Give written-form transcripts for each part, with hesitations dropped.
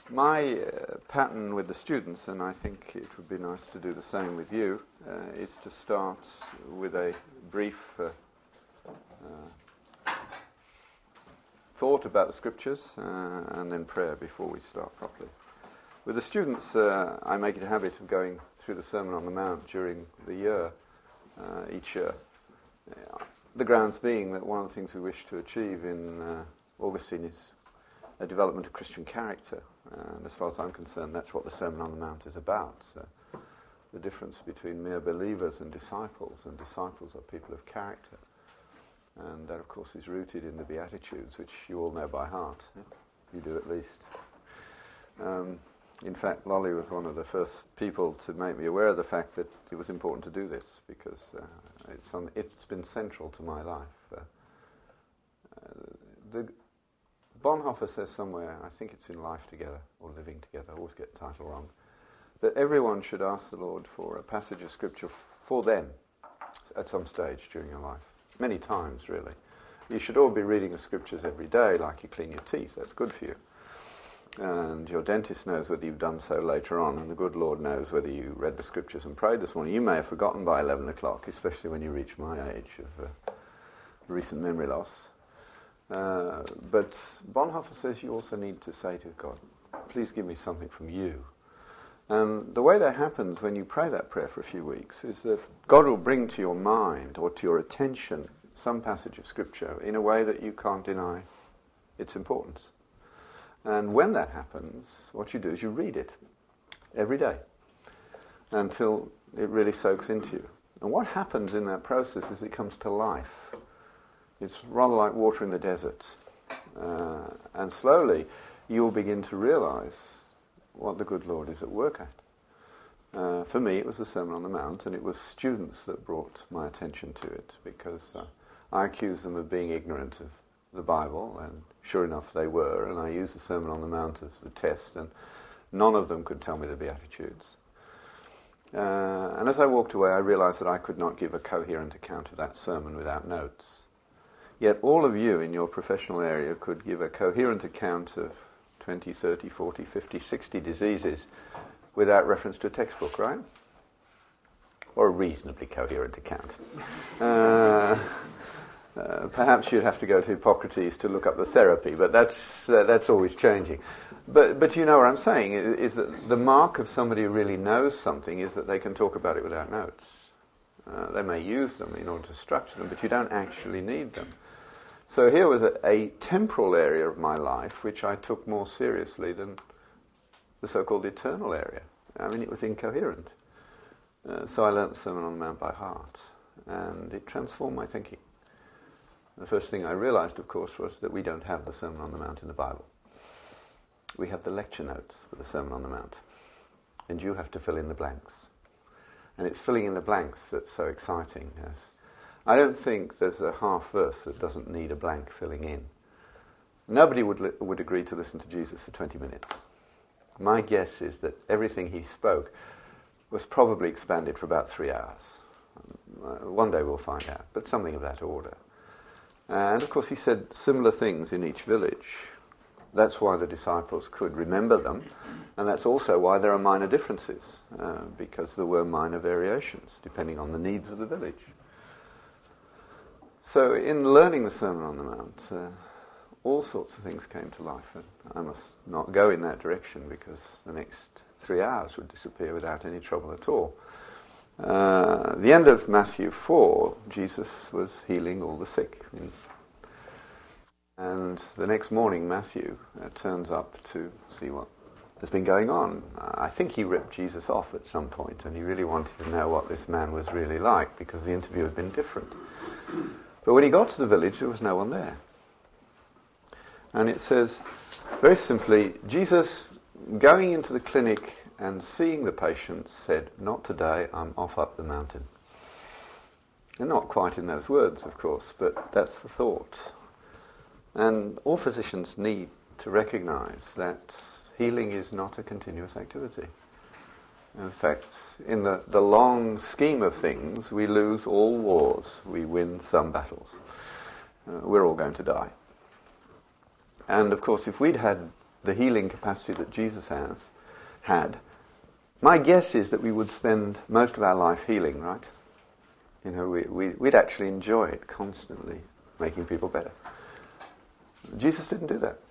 My pattern with the students, and I think it would be nice to do the same with you, is to start with a brief thought about the scriptures and then prayer before we start properly. With the students, I make it a habit of going through the Sermon on the Mount during the year, each year. The grounds being that one of the things we wish to achieve in Augustine is a development of Christian character. And as far as I'm concerned, that's what the Sermon on the Mount is about. So the difference between mere believers and disciples are people of character. And that, of course, is rooted in the Beatitudes, which you all know by heart. You do at least. In fact, Lolly was one of the first people to make me aware of the fact that it was important to do this, because it's been central to my life. Bonhoeffer says somewhere, I think it's in Life Together, or Living Together, I always get the title wrong, that everyone should ask the Lord for a passage of Scripture for them at some stage during your life. Many times, really. You should all be reading the Scriptures every day, like you clean your teeth. That's good for you. And your dentist knows whether you've done so later on, and the good Lord knows whether you read the Scriptures and prayed this morning. You may have forgotten by 11 o'clock, especially when you reach my age of recent memory loss. But Bonhoeffer says you also need to say to God, please give me something from you. And the way that happens when you pray that prayer for a few weeks is that God will bring to your mind or to your attention some passage of Scripture in a way that you can't deny its importance. And when that happens, what you do is you read it every day until it really soaks into you. And what happens in that process is it comes to life. It's rather like water in the desert. And slowly you'll begin to realize what the good Lord is at work at. For me, it was the Sermon on the Mount, and it was students that brought my attention to it, because I accused them of being ignorant of the Bible, and sure enough they were, and I used the Sermon on the Mount as the test, and none of them could tell me the Beatitudes. And as I walked away, I realized that I could not give a coherent account of that sermon without notes. Yet all of you in your professional area could give a coherent account of 20, 30, 40, 50, 60 diseases without reference to a textbook, right? Or a reasonably coherent account. Perhaps you'd have to go to Hippocrates to look up the therapy, but that's always changing. But you know what I'm saying, is that the mark of somebody who really knows something is that they can talk about it without notes. They may use them in order to structure them, but you don't actually need them. So here was a temporal area of my life which I took more seriously than the so-called eternal area. I mean, it was incoherent. So I learnt the Sermon on the Mount by heart, and it transformed my thinking. The first thing I realized, of course, was that we don't have the Sermon on the Mount in the Bible. We have the lecture notes for the Sermon on the Mount, and you have to fill in the blanks. And it's filling in the blanks that's so exciting. Yes. I don't think there's a half verse that doesn't need a blank filling in. Nobody would agree to listen to Jesus for 20 minutes. My guess is that everything he spoke was probably expanded for about 3 hours. One day we'll find out, but something of that order. And of course he said similar things in each village. That's why the disciples could remember them, and that's also why there are minor differences, because there were minor variations depending on the needs of the village. So in learning the Sermon on the Mount, all sorts of things came to life, and I must not go in that direction because the next 3 hours would disappear without any trouble at all. The end of Matthew 4, Jesus was healing all the sick. And the next morning, Matthew turns up to see what has been going on. I think he ripped Jesus off at some point, and he really wanted to know what this man was really like, because the interview had been different. But when he got to the village, there was no one there. And it says, very simply, Jesus, going into the clinic and seeing the patients, said, "Not today, I'm off up the mountain." And not quite in those words, of course, but that's the thought. And all physicians need to recognize that healing is not a continuous activity. In fact, in the long scheme of things, we lose all wars, we win some battles. We're all going to die. And of course, if we'd had the healing capacity that Jesus had, my guess is that we would spend most of our life healing, right? You know, we'd actually enjoy it constantly, making people better. Jesus didn't do that.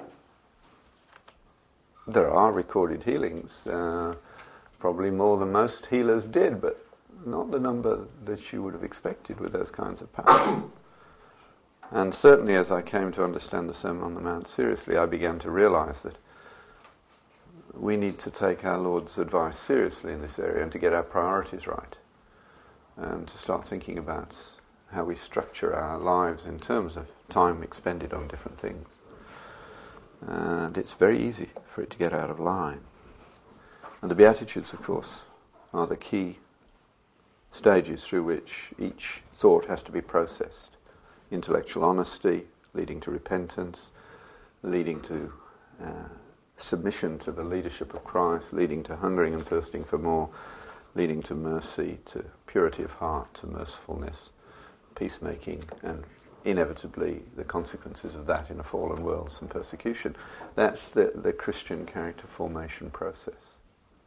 There are recorded healings, probably more than most healers did, but not the number that you would have expected with those kinds of powers. And certainly as I came to understand the Sermon on the Mount seriously, I began to realize that we need to take our Lord's advice seriously in this area and to get our priorities right, and to start thinking about how we structure our lives in terms of time expended on different things. And it's very easy for it to get out of line. And the Beatitudes, of course, are the key stages through which each thought has to be processed. Intellectual honesty, leading to repentance, leading to submission to the leadership of Christ, leading to hungering and thirsting for more, leading to mercy, to purity of heart, to mercifulness, peacemaking, and inevitably the consequences of that in a fallen world, some persecution. That's the Christian character formation process.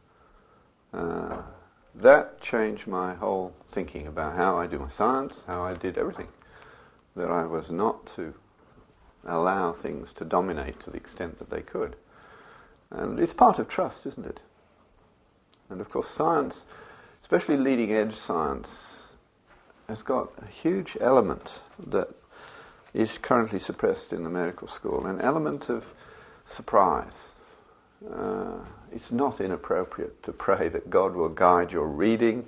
That changed my whole thinking about how I do my science, how I did everything. That I was not to allow things to dominate to the extent that they could. And it's part of trust, isn't it? And of course science, especially leading edge science, has got a huge element that is currently suppressed in the medical school, an element of surprise. It's not inappropriate to pray that God will guide your reading,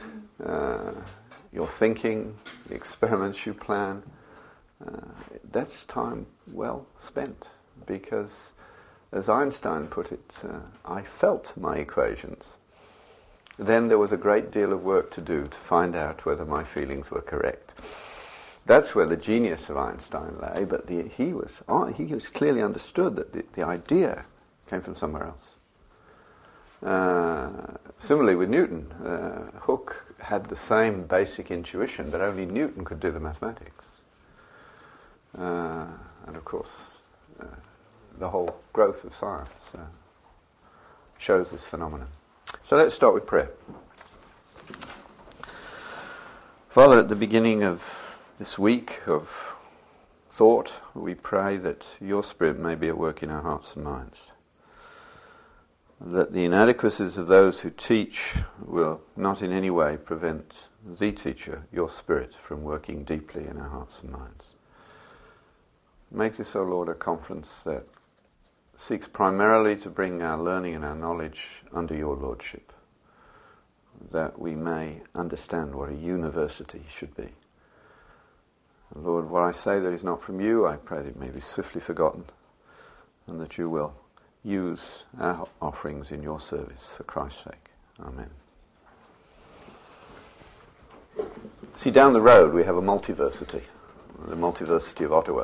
your thinking, the experiments you plan. That's time well spent, because as Einstein put it, I felt my equations. Then there was a great deal of work to do to find out whether my feelings were correct. That's where the genius of Einstein lay, but he was clearly understood that the idea came from somewhere else. Similarly with Newton, Hooke had the same basic intuition, but only Newton could do the mathematics. And of course, the whole growth of science shows this phenomenon. So let's start with prayer. Father, at the beginning of this week of thought, we pray that your Spirit may be at work in our hearts and minds. That the inadequacies of those who teach will not in any way prevent the teacher, your Spirit, from working deeply in our hearts and minds. Make this, O Lord, a conference that seeks primarily to bring our learning and our knowledge under your lordship, that we may understand what a university should be. Lord, what I say that is not from you, I pray that it may be swiftly forgotten, and that you will use our offerings in your service for Christ's sake. Amen. See, down the road we have a multiversity, the Multiversity of Ottawa.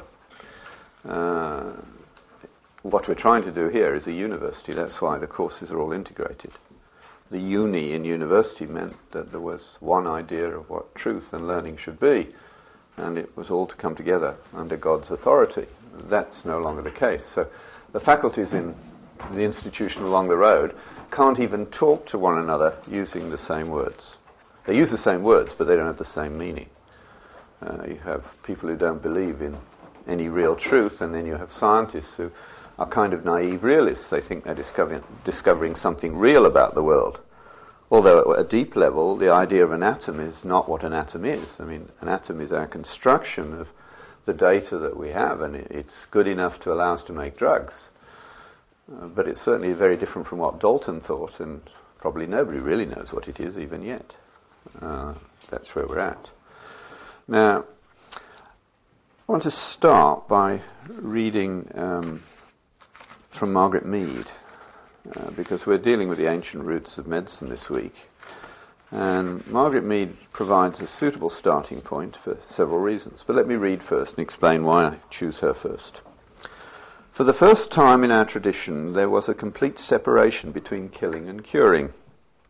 What we're trying to do here is a university. That's why the courses are all integrated. The uni in university meant that there was one idea of what truth and learning should be, and it was all to come together under God's authority. That's no longer the case. So the faculties in the institution along the road can't even talk to one another using the same words. They use the same words, but they don't have the same meaning. You have people who don't believe in any real truth, and then you have scientists who are kind of naive realists. They think they're discovering something real about the world. Although at a deep level, the idea of an atom is not what an atom is. I mean, an atom is our construction of the data that we have, and it's good enough to allow us to make drugs. But it's certainly very different from what Dalton thought, and probably nobody really knows what it is even yet. That's where we're at. Now, I want to start by reading from Margaret Mead, because we're dealing with the ancient roots of medicine this week. And Margaret Mead provides a suitable starting point for several reasons. But let me read first and explain why I choose her first. For the first time in our tradition, there was a complete separation between killing and curing.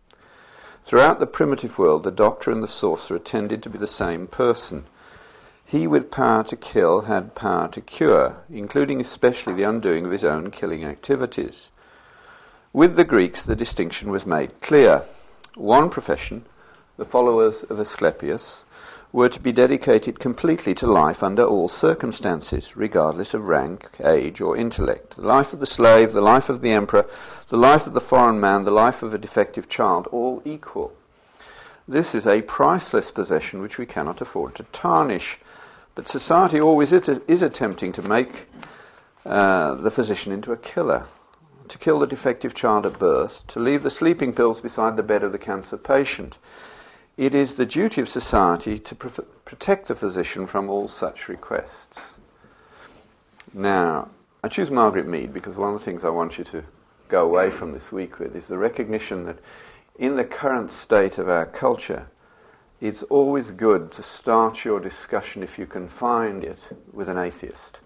Throughout the primitive world, the doctor and the sorcerer tended to be the same person. He with power to kill had power to cure, including especially the undoing of his own killing activities. With the Greeks, the distinction was made clear. One profession, the followers of Asclepius, were to be dedicated completely to life under all circumstances, regardless of rank, age, or intellect. The life of the slave, the life of the emperor, the life of the foreign man, the life of a defective child, all equal. This is a priceless possession which we cannot afford to tarnish. But society always is attempting to make the physician into a killer, to kill the defective child at birth, to leave the sleeping pills beside the bed of the cancer patient. It is the duty of society to protect the physician from all such requests. Now, I choose Margaret Mead because one of the things I want you to go away from this week with is the recognition that in the current state of our culture, it's always good to start your discussion, if you can find it, with an atheist.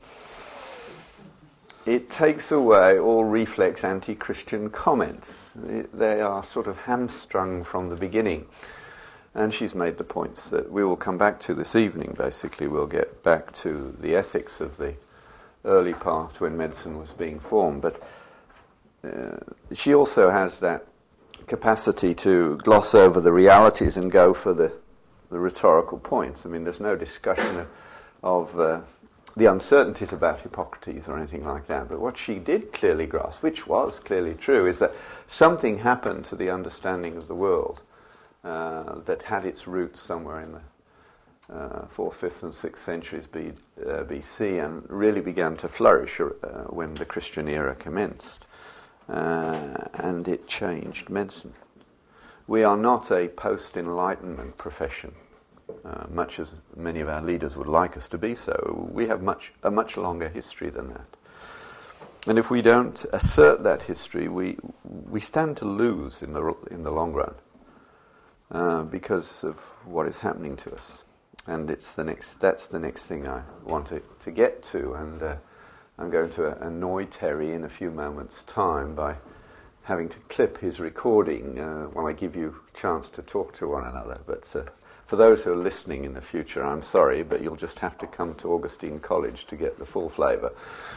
It takes away all reflex anti-Christian comments. They are sort of hamstrung from the beginning. And she's made the points that we will come back to this evening. Basically, we'll get back to the ethics of the early part when medicine was being formed. But she also has that capacity to gloss over the realities and go for the rhetorical points. I mean, there's no discussion of the uncertainties about Hippocrates or anything like that. But what she did clearly grasp, which was clearly true, is that something happened to the understanding of the world that had its roots somewhere in the 4th, 5th and 6th centuries BC and really began to flourish when the Christian era commenced. And it changed medicine. We are not a post-Enlightenment profession, much as many of our leaders would like us to be so. We have a much longer history than that. And if we don't assert that history, we stand to lose in the long run. Because of what is happening to us, and that's the next thing I want to get to, and I'm going to annoy Terry in a few moments' time by having to clip his recording while I give you a chance to talk to one another. But for those who are listening in the future, I'm sorry, but you'll just have to come to Augustine College to get the full flavour.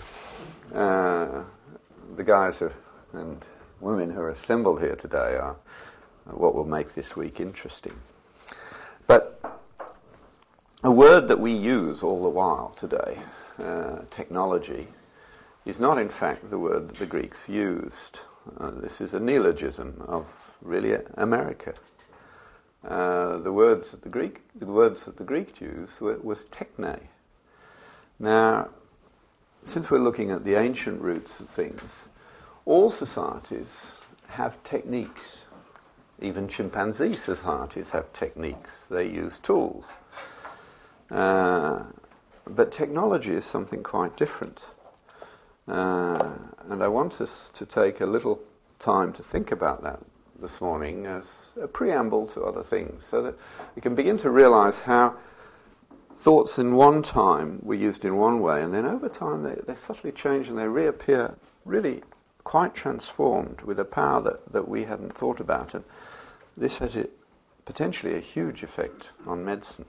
The guys and women who are assembled here today are what will make this week interesting. But a word that we use all the while today, technology, is not in fact the word that the Greeks used. This is a neologism of really America. The words that the Greek used was techne. Now, since we're looking at the ancient roots of things, all societies have techniques. Even chimpanzee societies have techniques. They use tools. But technology is something quite different. And I want us to take a little time to think about that this morning as a preamble to other things, so that we can begin to realize how thoughts in one time were used in one way, and then over time they subtly change and they reappear really quite transformed with a power that we hadn't thought about. And this has potentially a huge effect on medicine.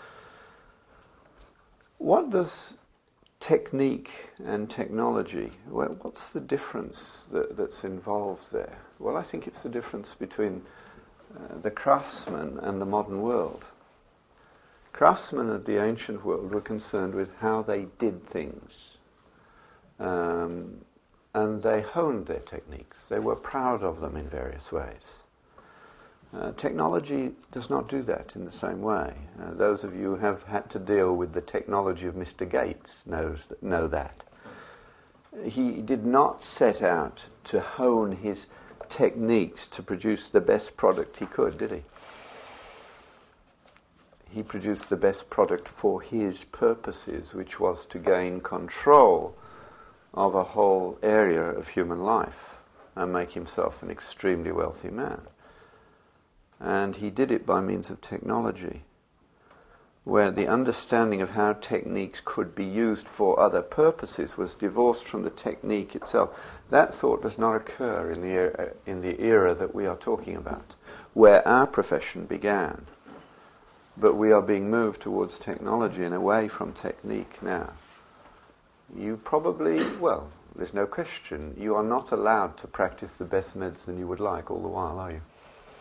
What does technique and technology, what's the difference that's involved there? Well, I think it's the difference between the craftsman and the modern world. Craftsmen of the ancient world were concerned with how they did things. And they honed their techniques. They were proud of them in various ways. Technology does not do that in the same way. Those of you who have had to deal with the technology of Mr. Gates know that. He did not set out to hone his techniques to produce the best product he could, did he? He produced the best product for his purposes, which was to gain control of a whole area of human life and make himself an extremely wealthy man. And he did it by means of technology, where the understanding of how techniques could be used for other purposes was divorced from the technique itself. That thought does not occur in the era that we are talking about, where our profession began. but we are being moved towards technology and away from technique now. You probably, well, there's no question, you are not allowed to practice the best medicine you would like all the while, are you?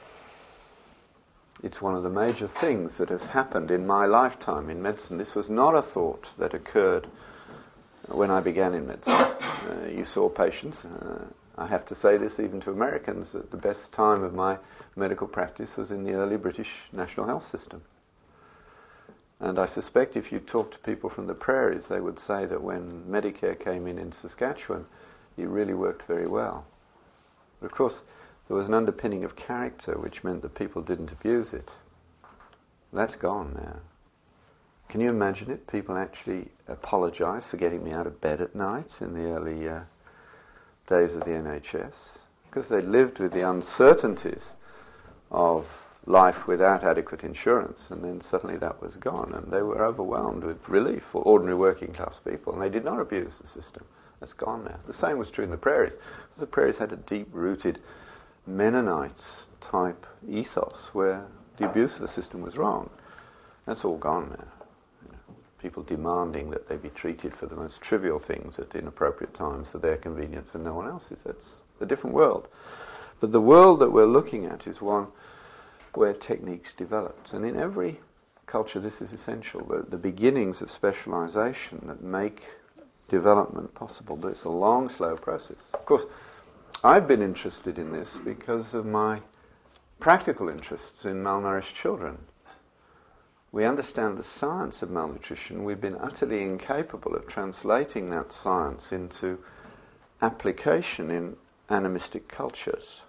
It's one of the major things that has happened in my lifetime in medicine. This was not a thought that occurred when I began in medicine. You saw patients. I have to say this even to Americans, that the best time of my medical practice was in the early British National Health System. And I suspect if you talk to people from the prairies, they would say that when Medicare came in Saskatchewan, it really worked very well. But of course, there was an underpinning of character which meant that people didn't abuse it. That's gone now. Can you imagine it? People actually apologise for getting me out of bed at night in the early days of the NHS, because they lived with the uncertainties of life without adequate insurance, and then suddenly that was gone, and they were overwhelmed with relief for ordinary working class people, and they did not abuse the system. That's gone now. The same was true in the prairies, because the prairies had a deep-rooted Mennonites type ethos where the abuse of the system was wrong. That's all gone now. People demanding that they be treated for the most trivial things at inappropriate times for their convenience and no one else's. That's a different world. But the world that we're looking at is one where techniques developed. And in every culture this is essential, the beginnings of specialization that make development possible. But it's a long, slow process. Of course, I've been interested in this because of my practical interests in malnourished children. We understand the science of malnutrition. We've been utterly incapable of translating that science into application in animistic cultures.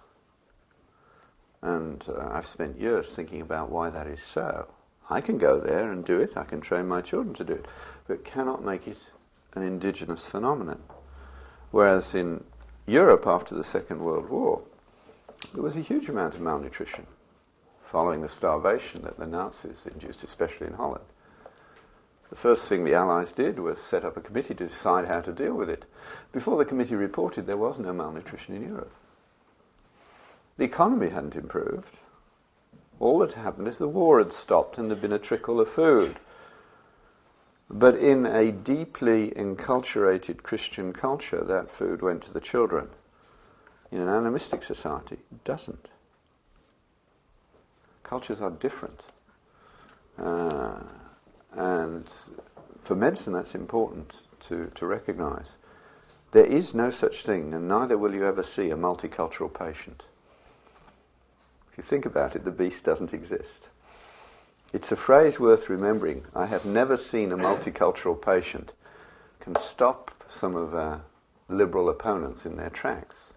And I've spent years thinking about why that is so. I can go there and do it. I can train my children to do it. But cannot make it an indigenous phenomenon. Whereas in Europe after the Second World War, there was a huge amount of malnutrition following the starvation that the Nazis induced, especially in Holland. The first thing the Allies did was set up a committee to decide how to deal with it. Before the committee reported, there was no malnutrition in Europe. The economy hadn't improved. All that happened is the war had stopped and there'd been a trickle of food. But in a deeply enculturated Christian culture, that food went to the children. In an animistic society, it doesn't. Cultures are different. And for medicine, that's important to recognize. There is no such thing, and neither will you ever see a multicultural patient. If you think about it, the beast doesn't exist. It's a phrase worth remembering. I have never seen a multicultural patient can stop some of our liberal opponents in their tracks.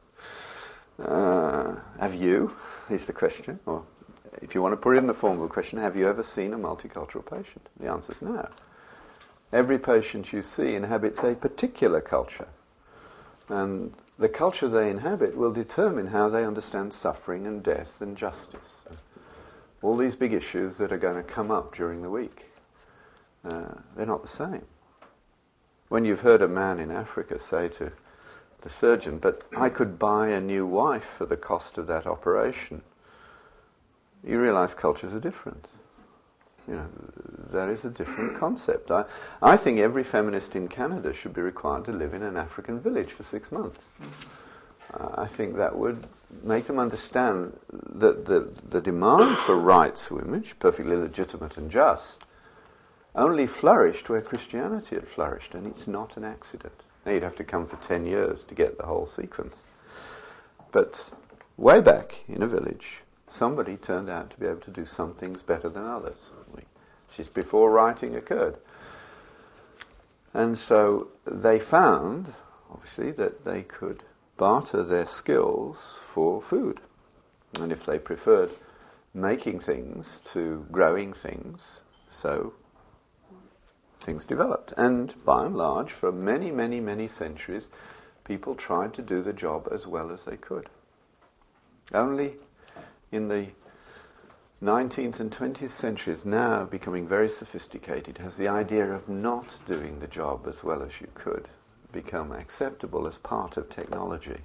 Have you, is the question, or if you want to put it in the form of a question, have you ever seen a multicultural patient? The answer is no. Every patient you see inhabits a particular culture. And the culture they inhabit will determine how they understand suffering and death and justice. All these big issues that are going to come up during the week. They're not the same. When you've heard a man in Africa say to the surgeon, but I could buy a new wife for the cost of that operation, you realize cultures are different. That is a different concept. I think every feminist in Canada should be required to live in an African village for 6 months. I think that would make them understand that the demand for rights for women, which is perfectly legitimate and just, only flourished where Christianity had flourished, and it's not an accident. Now you'd have to come for 10 years to get the whole sequence. But way back in a village, somebody turned out to be able to do some things better than others. This is before writing occurred. And so they found, obviously, that they could barter their skills for food. And if they preferred making things to growing things, so things developed. And by and large, for many, many, many centuries, people tried to do the job as well as they could. Only in the 19th and 20th centuries, now becoming very sophisticated, has the idea of not doing the job as well as you could become acceptable as part of technology.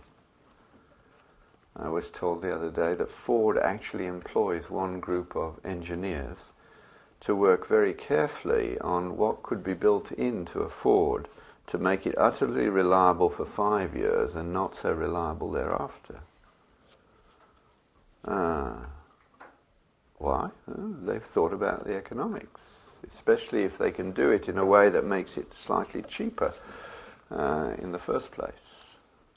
I was told the other day that Ford actually employs one group of engineers to work very carefully on what could be built into a Ford to make it utterly reliable for 5 years and not so reliable thereafter. Why? Well, they've thought about the economics, especially if they can do it in a way that makes it slightly cheaper in the first place.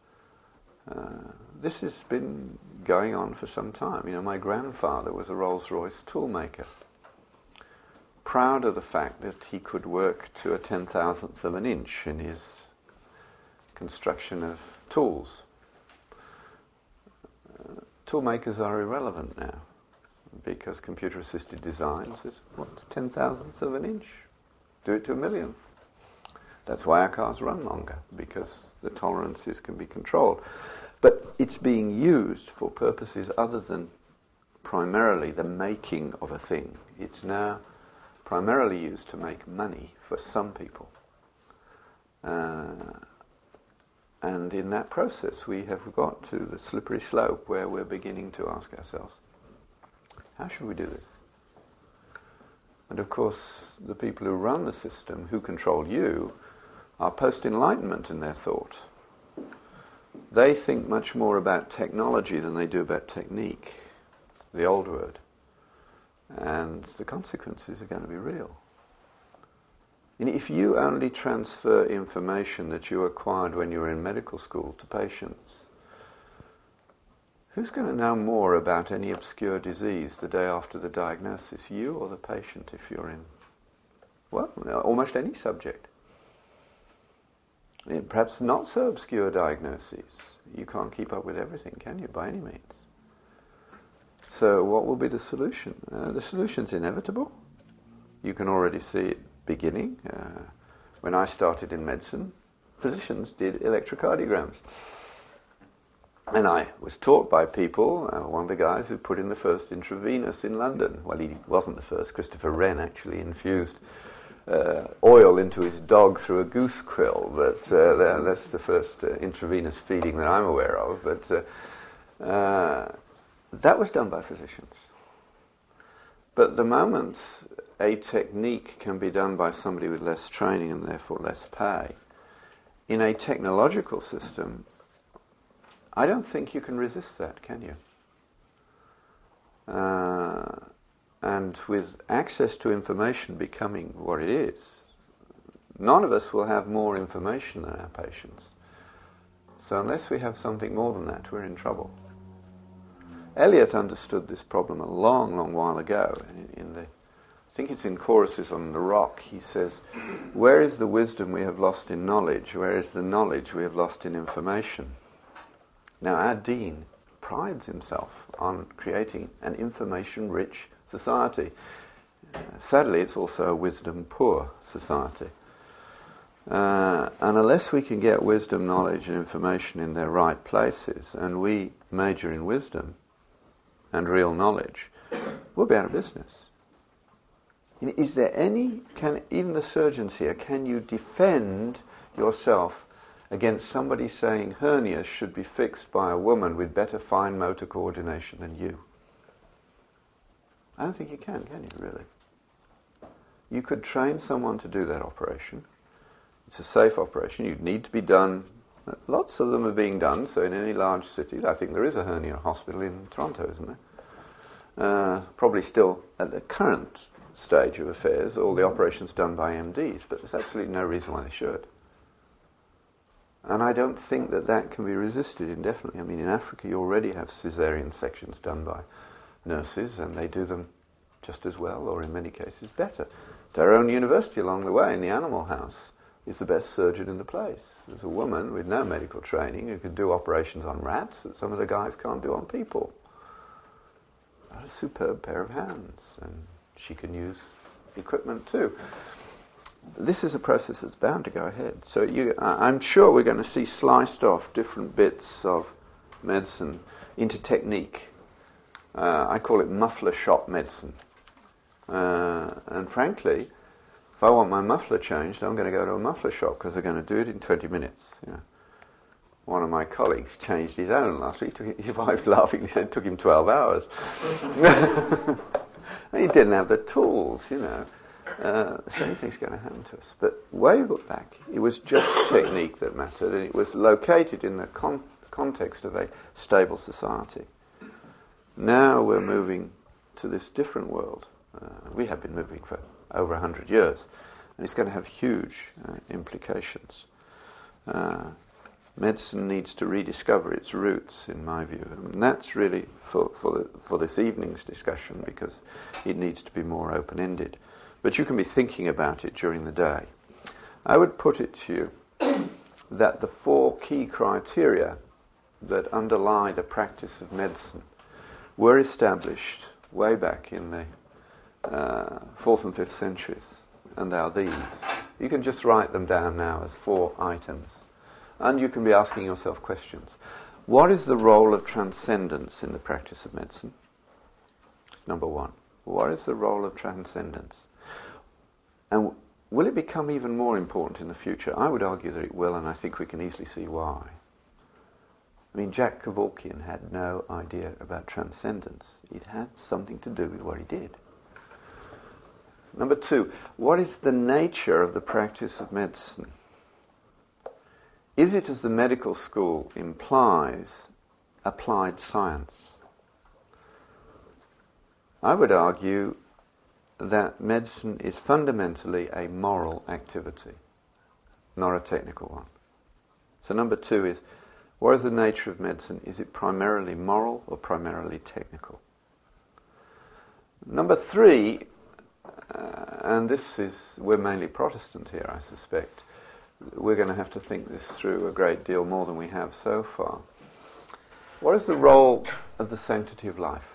This has been going on for some time. You know, my grandfather was a Rolls-Royce toolmaker, proud of the fact that he could work to a 10,000th of an inch in his construction of tools. Toolmakers are irrelevant now because computer-assisted design says, what's 10,000ths of an inch? Do it to a millionth. That's why our cars run longer, because the tolerances can be controlled. But it's being used for purposes other than primarily the making of a thing. It's now primarily used to make money for some people. And in that process we have got to the slippery slope where we're beginning to ask ourselves, how should we do this? And of course the people who run the system, who control you, are post-enlightenment in their thought. They think much more about technology than they do about technique, the old word. And the consequences are going to be real. And if you only transfer information that you acquired when you were in medical school to patients, who's going to know more about any obscure disease the day after the diagnosis, you or the patient, if you're in, well, almost any subject? Perhaps not so obscure diagnoses. You can't keep up with everything, can you, by any means? So what will be the solution? The solution's inevitable. You can already see it beginning. When I started in medicine, physicians did electrocardiograms. And I was taught by people, one of the guys who put in the first intravenous in London. Well, he wasn't the first. Christopher Wren actually infused oil into his dog through a goose quill, but that's the first intravenous feeding that I'm aware of. But that was done by physicians. But the moment a technique can be done by somebody with less training and therefore less pay, in a technological system, I don't think you can resist that, can you? And with access to information becoming what it is, none of us will have more information than our patients. So unless we have something more than that, we're in trouble. Eliot understood this problem a long, long while ago. I think it's in Choruses on the Rock. He says, where is the wisdom we have lost in knowledge? Where is the knowledge we have lost in information? Now our Dean prides himself on creating an information-rich society. Sadly, it's also a wisdom-poor society. And unless we can get wisdom, knowledge and information in their right places, and we major in wisdom and real knowledge, we'll be out of business. Is there even the surgeons here, can you defend yourself against somebody saying hernias should be fixed by a woman with better fine motor coordination than you? I don't think you can you, really? You could train someone to do that operation. It's a safe operation. You'd need to be done. Lots of them are being done, so in any large city, I think there is a hernia hospital in Toronto, isn't there? Probably still, at the current stage of affairs, all the operations done by MDs, but there's absolutely no reason why they should. And I don't think that can be resisted indefinitely. I mean, in Africa you already have caesarean sections done by nurses, and they do them just as well, or in many cases better. Our own university along the way, in the Animal House, is the best surgeon in the place. There's a woman with no medical training who can do operations on rats that some of the guys can't do on people. A superb pair of hands, and she can use equipment too. This is a process that's bound to go ahead. So I'm sure we're going to see sliced off different bits of medicine into technique. I call it muffler shop medicine. And frankly, if I want my muffler changed, I'm going to go to a muffler shop because they're going to do it in 20 minutes. You know. One of my colleagues changed his own last week. His wife laughingly said it took him 12 hours. He didn't have the tools, The same thing's going to happen to us. But way back, it was just technique that mattered, and it was located in the context of a stable society. Now we're moving to this different world. We have been moving for over 100 years, and it's going to have huge implications. Medicine needs to rediscover its roots, in my view, and that's really for this evening's discussion, because it needs to be more open-ended. But you can be thinking about it during the day. I would put it to you that the 4 key criteria that underlie the practice of medicine were established way back in the 4th and 5th centuries, and they are these. You can just write them down now as 4 items. And you can be asking yourself questions. What is the role of transcendence in the practice of medicine? It's number 1. What is the role of transcendence? And will it become even more important in the future? I would argue that it will, and I think we can easily see why. I mean, Jack Kevorkian had no idea about transcendence. It had something to do with what he did. Number 2, what is the nature of the practice of medicine? Is it, as the medical school implies, applied science? I would argue that medicine is fundamentally a moral activity, not a technical one. So number 2 is, what is the nature of medicine? Is it primarily moral or primarily technical? Number 3, and we're mainly Protestant here, I suspect. We're going to have to think this through a great deal more than we have so far. What is the role of the sanctity of life?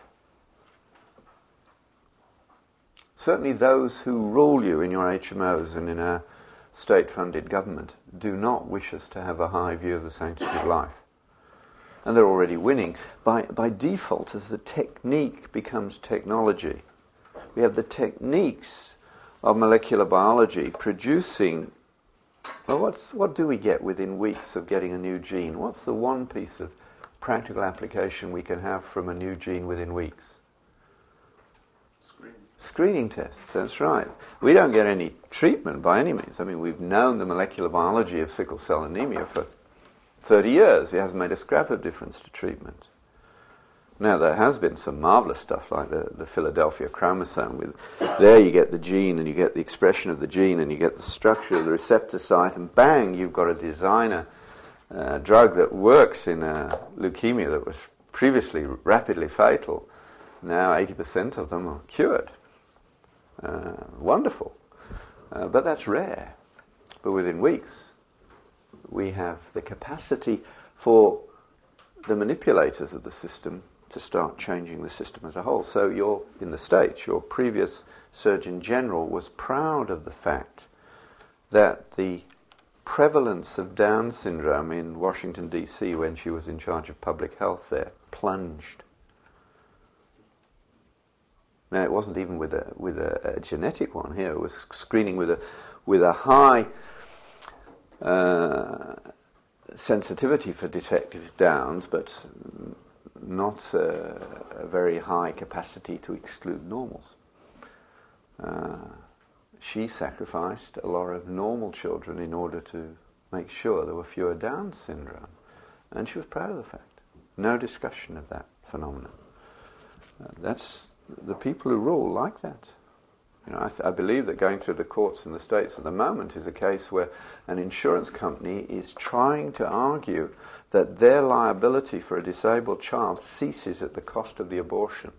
Certainly those who rule you in your HMOs and in our state-funded government do not wish us to have a high view of the sanctity of life. And they're already winning. By default, as the technique becomes technology, we have the techniques of molecular biology producing. Well, what do we get within weeks of getting a new gene? What's the one piece of practical application we can have from a new gene within weeks? Screening tests, that's right. We don't get any treatment by any means. I mean, we've known the molecular biology of sickle cell anemia for 30 years. It hasn't made a scrap of difference to treatment. Now, there has been some marvellous stuff like the Philadelphia chromosome. There you get the gene and you get the expression of the gene and you get the structure of the receptor site, and bang, you've got a designer drug that works in a leukemia that was previously rapidly fatal. Now 80% of them are cured. Wonderful. But that's rare. But within weeks, we have the capacity for the manipulators of the system to start changing the system as a whole. So in the States, your previous Surgeon General was proud of the fact that the prevalence of Down syndrome in Washington, D.C., when she was in charge of public health there, plunged. Now, it wasn't even with a genetic one here. It was screening with a high sensitivity for detective Downs, but not a very high capacity to exclude normals. She sacrificed a lot of normal children in order to make sure there were fewer Down syndrome. And she was proud of the fact. No discussion of that phenomenon. That's the people who rule like that. I believe that going through the courts in the States at the moment is a case where an insurance company is trying to argue that their liability for a disabled child ceases at the cost of the abortion,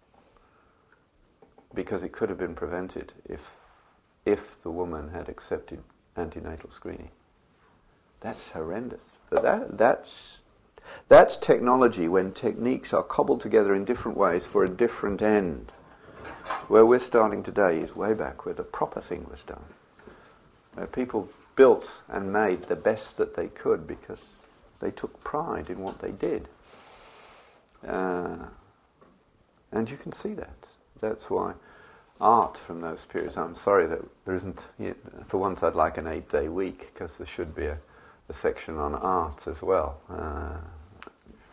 because it could have been prevented if the woman had accepted antenatal screening. That's horrendous. But that's technology, when techniques are cobbled together in different ways for a different end. Where we're starting today is way back where the proper thing was done. Where people built and made the best that they could because they took pride in what they did. And you can see that. That's why art from those periods, I'm sorry that there isn't, for once I'd like an 8-day week, because there should be a section on art as well.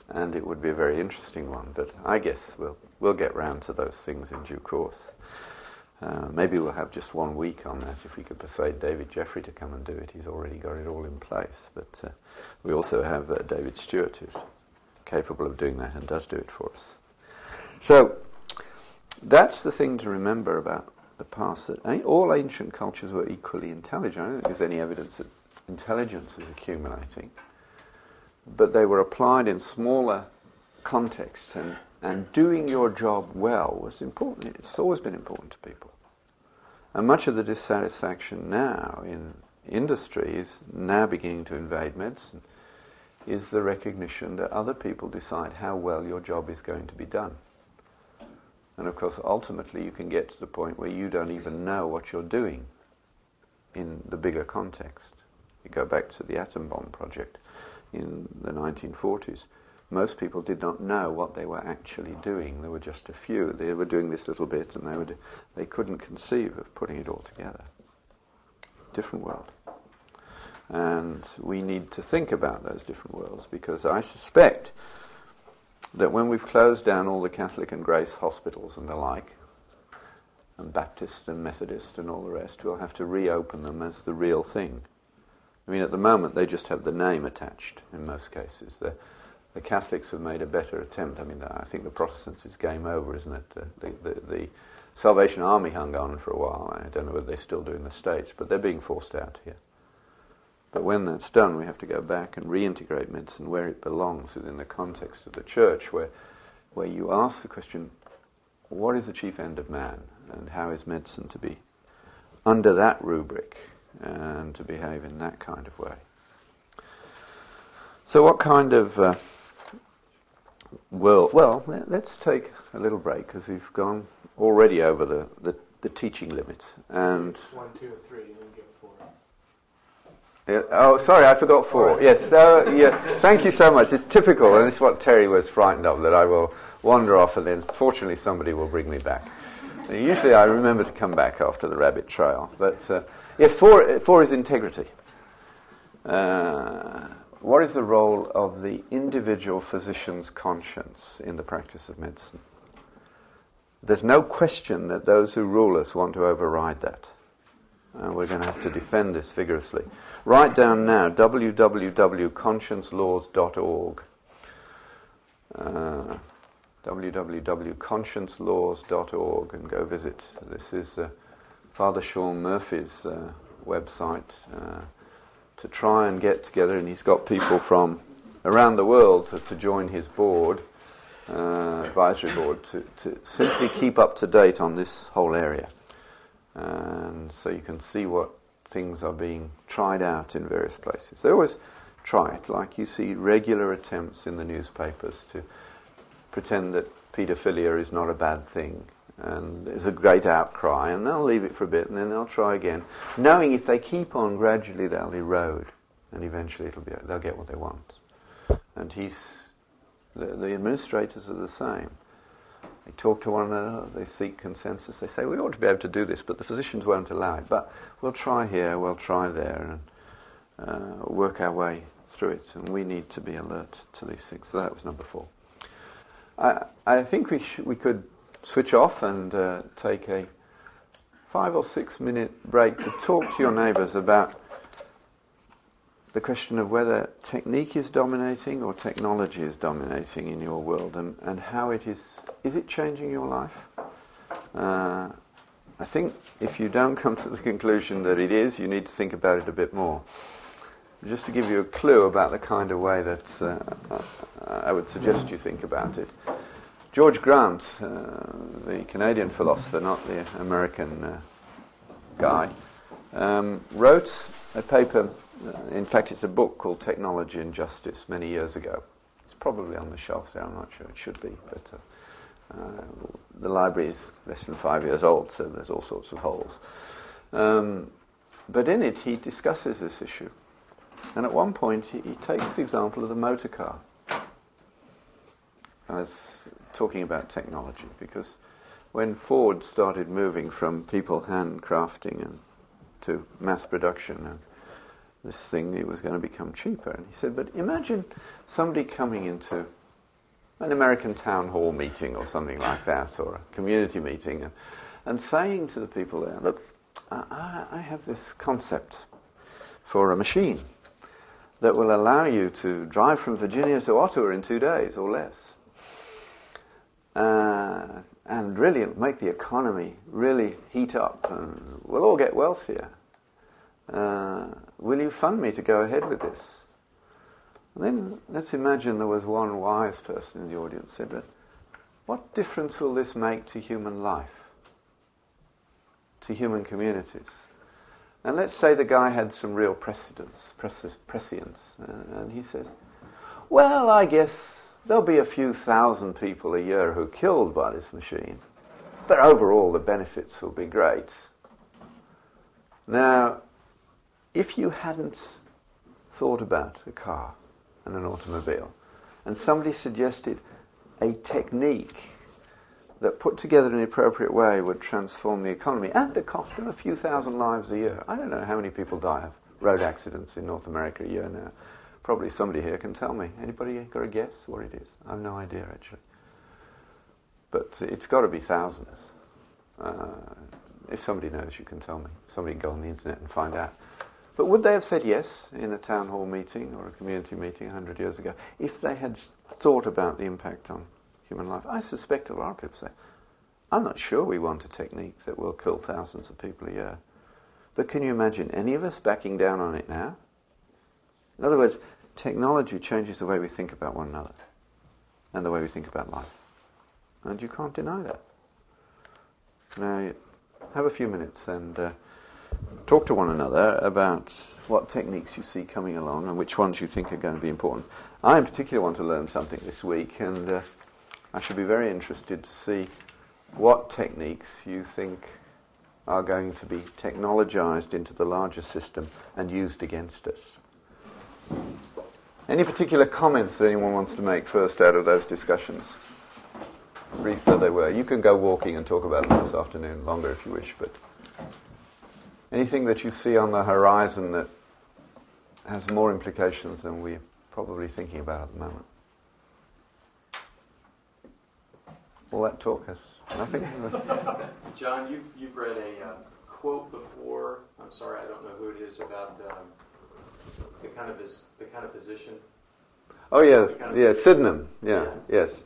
and it would be a very interesting one. But I guess we'll get round to those things in due course. Maybe we'll have just 1 week on that if we could persuade David Jeffrey to come and do it. He's already got it all in place. But we also have David Stewart, who's capable of doing that and does do it for us. So that's the thing to remember about the past, that all ancient cultures were equally intelligent. I don't think there's any evidence that intelligence is accumulating, but they were applied in smaller contexts, and doing your job well was important. It's always been important to people. And much of the dissatisfaction now in industry is now beginning to invade medicine, is the recognition that other people decide how well your job is going to be done. And of course, ultimately, you can get to the point where you don't even know what you're doing in the bigger context. You go back to the atom bomb project in the 1940s. Most people did not know what they were actually doing. There were just a few. They were doing this little bit, and they couldn't conceive of putting it all together. Different world. And we need to think about those different worlds, because I suspect that when we've closed down all the Catholic and Grace hospitals and the like, and Baptist and Methodist and all the rest, we'll have to reopen them as the real thing. I mean, at the moment, they just have the name attached in most cases. The Catholics have made a better attempt. I mean, I think the Protestants is game over, isn't it? The Salvation Army hung on for a while. I don't know whether they still do in the States, but they're being forced out here. But when that's done, we have to go back and reintegrate medicine where it belongs, within the context of the church, where you ask the question, what is the chief end of man, and how is medicine to be under that rubric and to behave in that kind of way? So what kind of world? Well, let's take a little break, because we've gone already over the teaching limit. And 1, 2, and 3, and then get 4. Oh, sorry, I forgot 4. Yes, thank you so much. It's typical, and it's what Terry was frightened of, that I will wander off and then fortunately somebody will bring me back. Usually I remember to come back after the rabbit trail. But yes, 4 is integrity. What is the role of the individual physician's conscience in the practice of medicine? There's no question that those who rule us want to override that. We're going to have to defend this vigorously. Write down now www.consciencelaws.org. www.consciencelaws.org, and go visit. This is Father Sean Murphy's website to try and get together, and he's got people from around the world to join his board, advisory board, to simply keep up to date on this whole area. And so you can see what things are being tried out in various places. They always try it, like you see regular attempts in the newspapers to pretend that paedophilia is not a bad thing, and there's a great outcry, and they'll leave it for a bit, and then they'll try again, knowing if they keep on, gradually they'll erode, and eventually they'll get what they want. And the administrators are the same. They talk to one another, they seek consensus, they say, we ought to be able to do this, but the physicians won't allow it. But we'll try here, we'll try there, and work our way through it. And we need to be alert to these things. So that was number 4. I think we could switch off and take a 5 or 6 minute break to talk to your neighbours about the question of whether technique is dominating or technology is dominating in your world, and how it is it changing your life? I think if you don't come to the conclusion that it is, you need to think about it a bit more. Just to give you a clue about the kind of way that I would suggest you think about it. George Grant, the Canadian philosopher, not the American guy, wrote a paper. In fact, it's a book called Technology and Justice many years ago. It's probably on the shelf there, I'm not sure it should be, but the library is less than 5 years old, so there's all sorts of holes. But in it, he discusses this issue. And at one point, he takes the example of the motor car as talking about technology, because when Ford started moving from people handcrafting and to mass production, and this thing, it was going to become cheaper. And he said, but imagine somebody coming into an American town hall meeting or something like that, or a community meeting, and saying to the people there, look, I have this concept for a machine that will allow you to drive from Virginia to Ottawa in 2 days or less. And really make the economy really heat up, and we'll all get wealthier. Will you fund me to go ahead with this? And then let's imagine there was one wise person in the audience who said, what difference will this make to human life, to human communities? And let's say the guy had some real prescience, and he says, well, I guess there'll be a few thousand people a year who are killed by this machine, but overall the benefits will be great. Now, if you hadn't thought about a car and an automobile, and somebody suggested a technique that put together in an appropriate way would transform the economy at the cost of a few thousand lives a year. I don't know how many people die of road accidents in North America a year now. Probably somebody here can tell me. Anybody got a guess what it is? I have no idea, actually. But it's got to be thousands. If somebody knows, you can tell me. Somebody can go on the internet and find out. But would they have said yes in a town hall meeting or a community meeting 100 years ago if they had thought about the impact on human life? I suspect a lot of people say, I'm not sure we want a technique that will kill thousands of people a year. But can you imagine any of us backing down on it now? In other words, technology changes the way we think about one another and the way we think about life. And you can't deny that. Now, have a few minutes and talk to one another about what techniques you see coming along and which ones you think are going to be important. I in particular want to learn something this week, and I should be very interested to see what techniques you think are going to be technologized into the larger system and used against us. Any particular comments that anyone wants to make first out of those discussions? Brief though they were. You can go walking and talk about them this afternoon, longer if you wish, but anything that you see on the horizon that has more implications than we're probably thinking about at the moment? All that talk has nothing? John, you've read a quote before. I'm sorry, I don't know who it is, about the kind of physician. Oh yeah, Sydenham. Yeah, yes.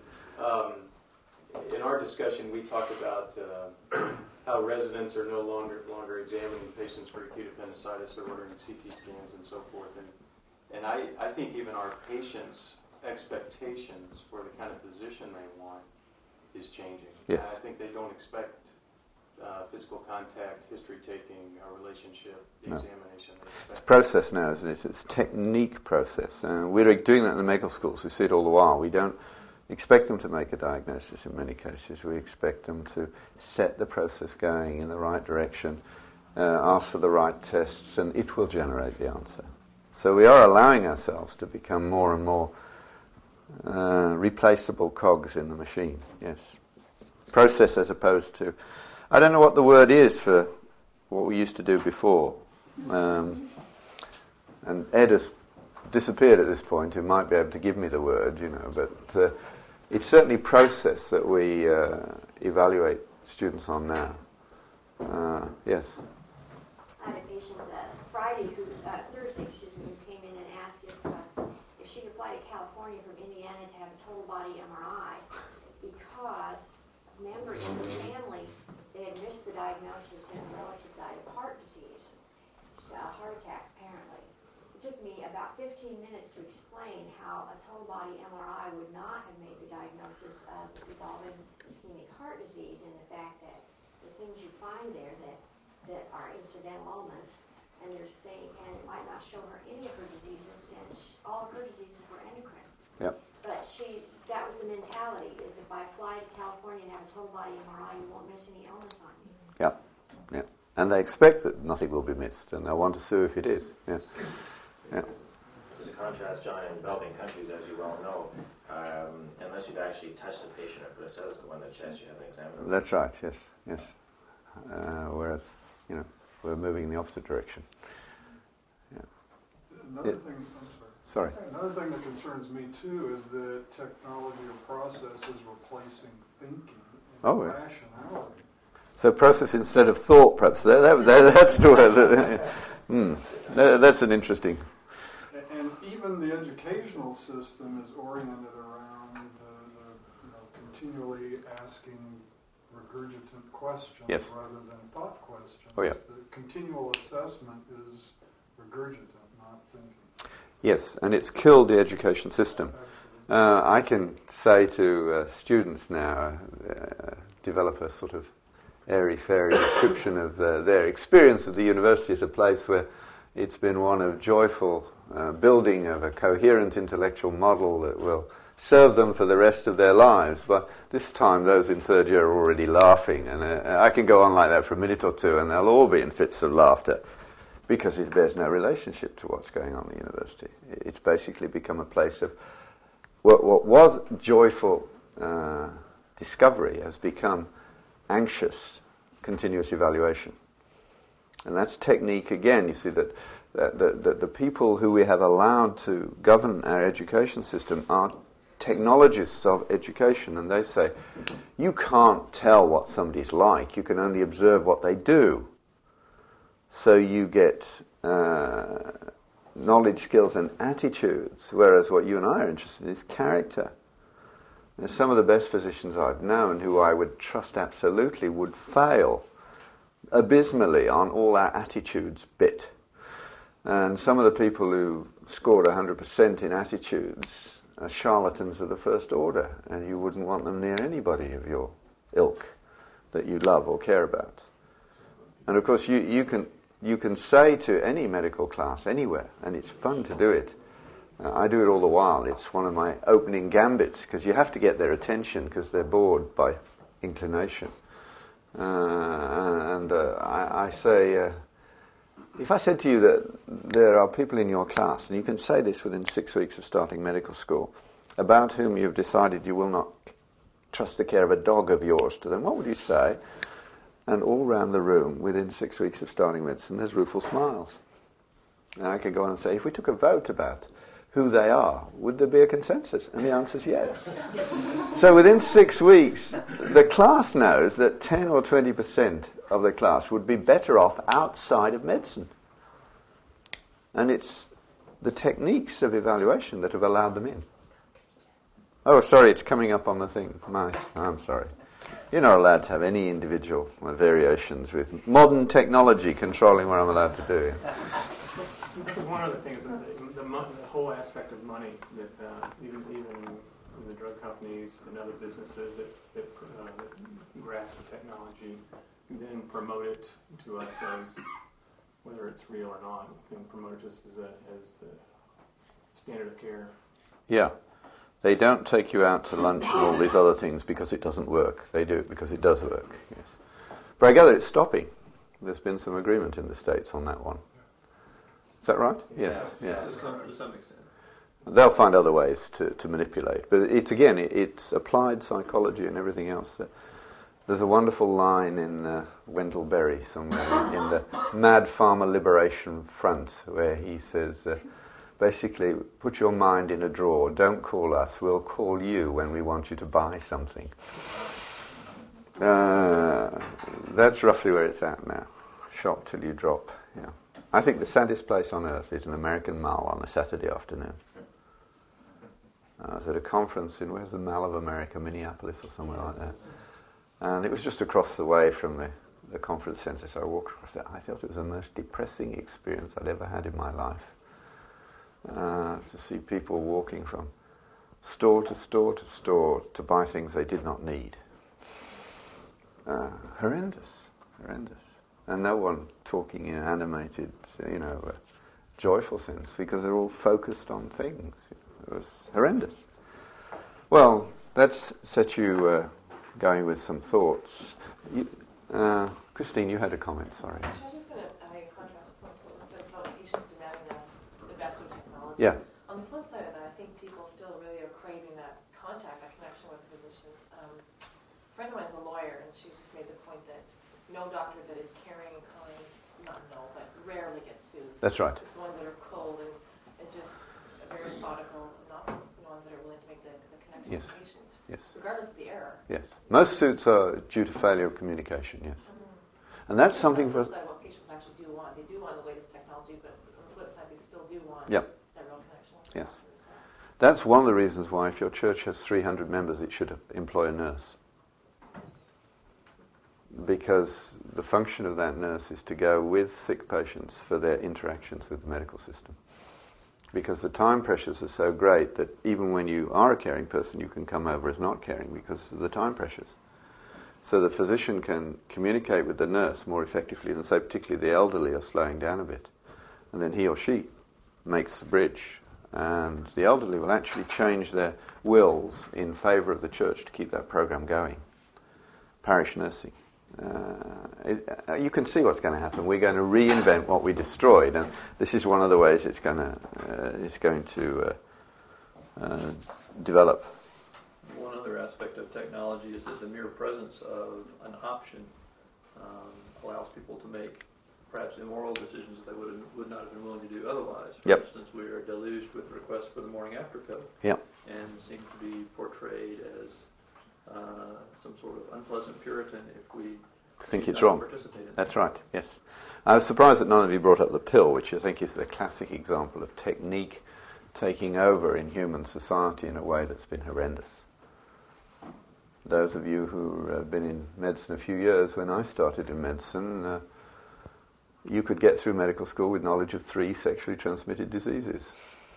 In our discussion, we talked about how residents are no longer examining patients for acute appendicitis. They're ordering CT scans and so forth. And I think even our patients' expectations for the kind of physician they want is changing. Yes. I think they don't expect physical contact, history taking, a relationship, examination. It's process now, isn't it? It's technique process. We're doing that in the medical schools. We see it all the while. We don't expect them to make a diagnosis in many cases. We expect them to set the process going in the right direction, ask for the right tests, and it will generate the answer. So we are allowing ourselves to become more and more replaceable cogs in the machine, yes. Process as opposed to... I don't know what the word is for what we used to do before. And Ed has disappeared at this point, who might be able to give me the word, but it's certainly process that we evaluate students on now. Yes? I had a patient Thursday, who came in and asked if she could fly to California from Indiana to have a total body MRI because a member in the family, they had missed the diagnosis and a relative died of heart disease. It's a heart attack, apparently. It took me about 15 minutes to explain how a total body MRI would not have made the diagnosis of evolving ischemic heart disease, and the fact that the things you find there that are incidental elements, and and it might not show her any of her diseases since all of her diseases were endocrine. Yep. But that was the mentality, is if I fly to California and have a total body MRI, you won't miss any illness on me. Yep. Yep. And they expect that nothing will be missed, and they'll want to sue if it is. Yeah. Yeah. As a contrast, John, in developing countries, as you well know, unless you've actually touched the patient or put a stethoscope on their chest, you haven't examined them. That's right, yes, yes. Whereas, we're moving in the opposite direction. Yeah. Another thing, I'm sorry. Sorry. Another thing that concerns me too is that technology or process is replacing thinking and rationality. So process instead of thought, perhaps. That's the word. That's an interesting. And even the educational system is oriented around the continually asking regurgitant questions rather than thought questions. Oh, yeah. The continual assessment is regurgitant, not thinking. Yes, and it's killed the education system. I can say to students now, develop a sort of airy-fairy description of their experience of the university as a place where it's been one of joyful building of a coherent intellectual model that will serve them for the rest of their lives. But this time those in third year are already laughing, and I can go on like that for a minute or two and they'll all be in fits of laughter because it bears no relationship to what's going on in the university. It's basically become a place of what was joyful discovery has become anxious continuous evaluation. And that's technique again. You see that the people who we have allowed to govern our education system are technologists of education, and they say, you can't tell what somebody's like, you can only observe what they do. So you get knowledge, skills and attitudes, whereas what you and I are interested in is character. And some of the best physicians I've known, who I would trust absolutely, would fail abysmally on all our attitudes bit. And some of the people who scored 100% in attitudes are charlatans of the first order, and you wouldn't want them near anybody of your ilk that you love or care about. And of course you can say to any medical class anywhere, and it's fun to do it. I do it all the while. It's one of my opening gambits, because you have to get their attention because they're bored by inclination. I say, if I said to you that there are people in your class, and you can say this within 6 weeks of starting medical school, about whom you've decided you will not trust the care of a dog of yours to them, what would you say? And all round the room, within 6 weeks of starting medicine, there's rueful smiles. And I could go on and say, if we took a vote about who they are, would there be a consensus? And the answer is yes. So within 6 weeks, the class knows that 10 or 20% of the class would be better off outside of medicine. And it's the techniques of evaluation that have allowed them in. Oh, sorry, it's coming up on the thing. Nice. I'm sorry. You're not allowed to have any individual variations with modern technology controlling what I'm allowed to do. One of the things, the whole aspect of money that even in the drug companies and other businesses that grasp the technology, then promote it to us as, whether it's real or not, can promote it just as a standard of care. Yeah. They don't take you out to lunch and all these other things because it doesn't work. They do it because it does work, yes. But I gather it's stopping. There's been some agreement in the States on that one. Is that right? Yes. To some extent. They'll find other ways to manipulate. But it's applied psychology and everything else. There's a wonderful line in Wendell Berry somewhere in the Mad Farmer Liberation Front where he says, basically, put your mind in a drawer, don't call us, we'll call you when we want you to buy something. That's roughly where it's at now. Shop till you drop, yeah. I think the saddest place on earth is an American Mall on a Saturday afternoon. I was at a conference in, where's the Mall of America, Minneapolis or somewhere like that. And it was just across the way from the conference centre, so I walked across it. I thought it was the most depressing experience I'd ever had in my life. To see people walking from store to store to store to buy things they did not need. Horrendous. And no one talking in an animated, joyful sense, because they're all focused on things. It was horrendous. Well, that's set you going with some thoughts. Christine, you had a comment, sorry. I was just going to contrast a point to what was said about patients demanding the best of technology. Yeah. On the flip side of that, I think people still really are craving that contact, that connection with the physician. A friend of mine's a lawyer, and she just made the point that no doctor that is caring and kind, but rarely gets sued. That's right. It's the ones that are cold and just very methodical, not the ones that are willing to make the connection Yes. with the patient, Yes. regardless of the error. Yes. Most suits are due to failure of communication, yes. And that's something for... That's the flip side of what patients actually do want. They do want the latest technology, but on the flip side, they still do want Yep. that real connection with the Yes. doctor as well. That's one of the reasons why if your church has 300 members, it should employ a nurse. Because the function of that nurse is to go with sick patients for their interactions with the medical system. Because the time pressures are so great that even when you are a caring person, you can come over as not caring because of the time pressures. So the physician can communicate with the nurse more effectively than, say, particularly the elderly are slowing down a bit. And then he or she makes the bridge. And the elderly will actually change their wills in favour of the church to keep that program going. Parish nursing. You can see what's going to happen. We're going to reinvent what we destroyed, and this is one of the ways it's going to develop. One other aspect of technology is that the mere presence of an option allows people to make perhaps immoral decisions that they would not have been willing to do otherwise. For instance, we are deluged with requests for the morning after pill, and seem to be portrayed as some sort of unpleasant Puritan if we think it's wrong. Participate in That's right, yes. I was surprised that none of you brought up the pill, which I think is the classic example of technique taking over in human society in a way that's been horrendous. Those of you who have been in medicine a few years, when I started in medicine, you could get through medical school with knowledge of 3 sexually transmitted diseases.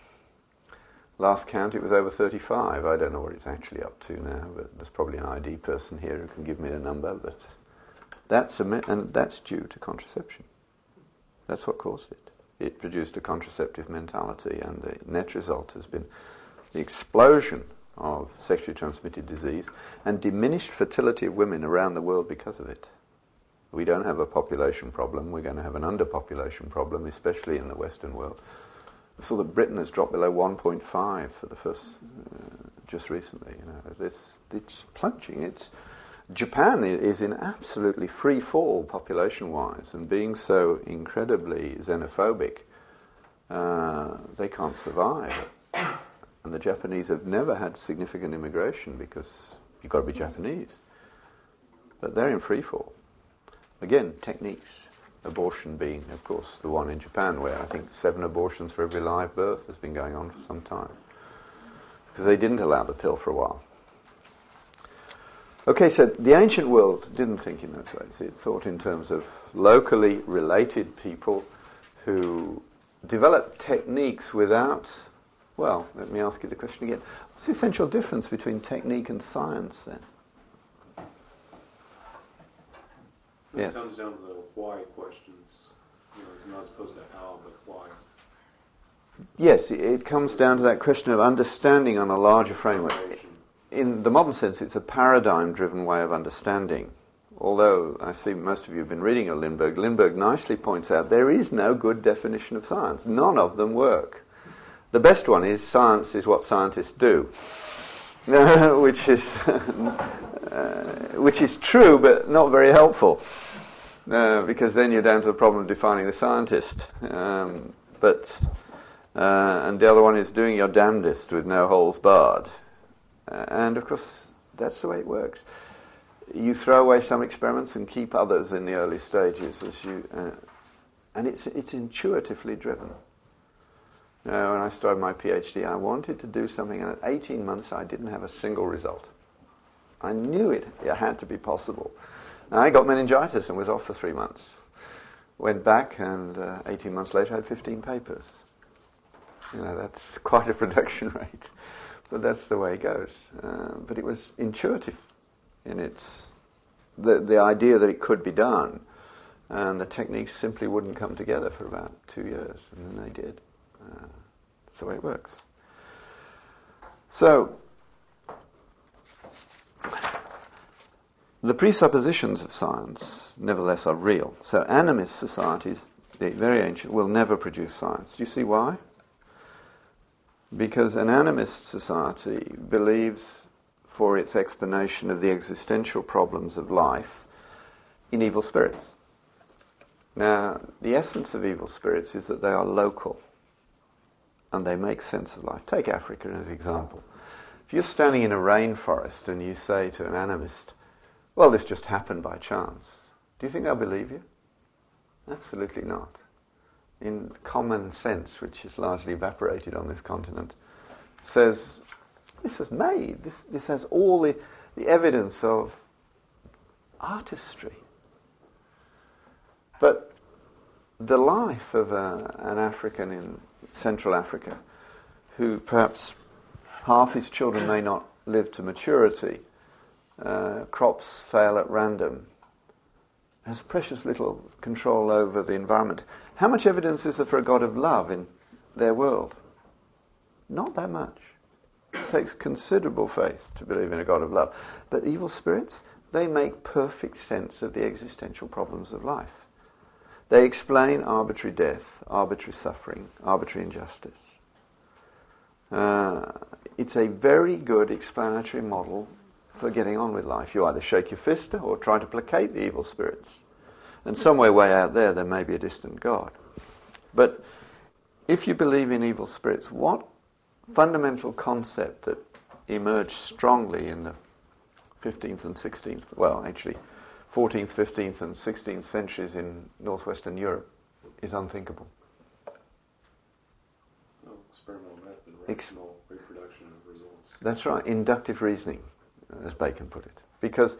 Last count, it was over 35. I don't know what it's actually up to now, but there's probably an ID person here who can give me a number. But that's due to contraception. That's what caused it. It produced a contraceptive mentality, and the net result has been the explosion of sexually transmitted disease and diminished fertility of women around the world because of it. We don't have a population problem. We're going to have an underpopulation problem, especially in the Western world. I saw that Britain has dropped below 1.5 for the first, just recently. It's plunging. Japan is in absolutely free fall population-wise, and being so incredibly xenophobic, they can't survive. And the Japanese have never had significant immigration because you've got to be Japanese. But they're in free fall. Again, techniques. Abortion being, of course, the one in Japan where I think 7 abortions for every live birth has been going on for some time. Because they didn't allow the pill for a while. Okay, so the ancient world didn't think in those ways. It thought in terms of locally related people who developed techniques without... Well, let me ask you the question again. What's the essential difference between technique and science then? It comes down to the why questions, as opposed to how, but why. Yes, it comes down to that question of understanding on a larger framework. In the modern sense, it's a paradigm-driven way of understanding. Although I see most of you have been reading Lindbergh. Lindbergh nicely points out there is no good definition of science. None of them work. The best one is science is what scientists do, which is true but not very helpful, because then you're down to the problem of defining the scientist. And the other one is doing your damnedest with no holes barred. And of course, that's the way it works. You throw away some experiments and keep others in the early stages, and it's intuitively driven. When I started my PhD, I wanted to do something, and at 18 months, I didn't have a single result. I knew it had to be possible. And I got meningitis and was off for 3 months. Went back, and 18 months later, I had 15 papers. That's quite a production rate. But that's the way it goes. But it was intuitive in its the idea that it could be done, and the techniques simply wouldn't come together for about 2 years, and then they did. That's the way it works. So, the presuppositions of science, nevertheless, are real. So, animist societies, the very ancient, will never produce science. Do you see why? Because an animist society believes, for its explanation of the existential problems of life, in evil spirits. Now, the essence of evil spirits is that they are local. and they make sense of life. Take Africa as an example. If you're standing in a rainforest and you say to an animist, well, this just happened by chance, do you think they'll believe you? Absolutely not. In common sense, which is largely evaporated on this continent, says this was made. This has all the evidence of artistry. But the life of an African in Central Africa, who perhaps half his children may not live to maturity, crops fail at random, has precious little control over the environment. How much evidence is there for a God of love in their world? Not that much. It takes considerable faith to believe in a God of love. But evil spirits, they make perfect sense of the existential problems of life. They explain arbitrary death, arbitrary suffering, arbitrary injustice. It's a very good explanatory model for getting on with life. You either shake your fist or try to placate the evil spirits. And somewhere way out there may be a distant God. But if you believe in evil spirits, what fundamental concept that emerged strongly in the 15th and 16th, well, actually 14th, 15th and 16th centuries in northwestern Europe is unthinkable? Experimental method, rational reproduction of results. That's right, inductive reasoning, as Bacon put it. Because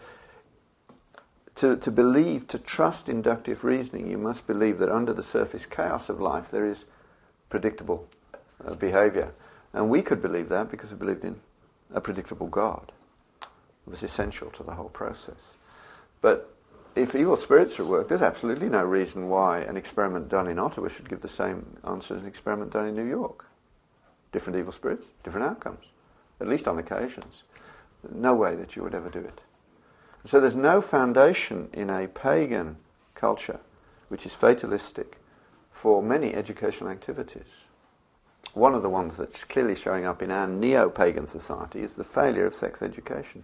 to believe, to trust inductive reasoning, you must believe that under the surface chaos of life there is predictable behavior. And we could believe that because we believed in a predictable God. It was essential to the whole process. But if evil spirits are at work, there's absolutely no reason why an experiment done in Ottawa should give the same answer as an experiment done in New York. Different evil spirits, different outcomes, at least on occasions. No way that you would ever do it. So there's no foundation in a pagan culture, which is fatalistic, for many educational activities. One of the ones that's clearly showing up in our neo-pagan society is the failure of sex education.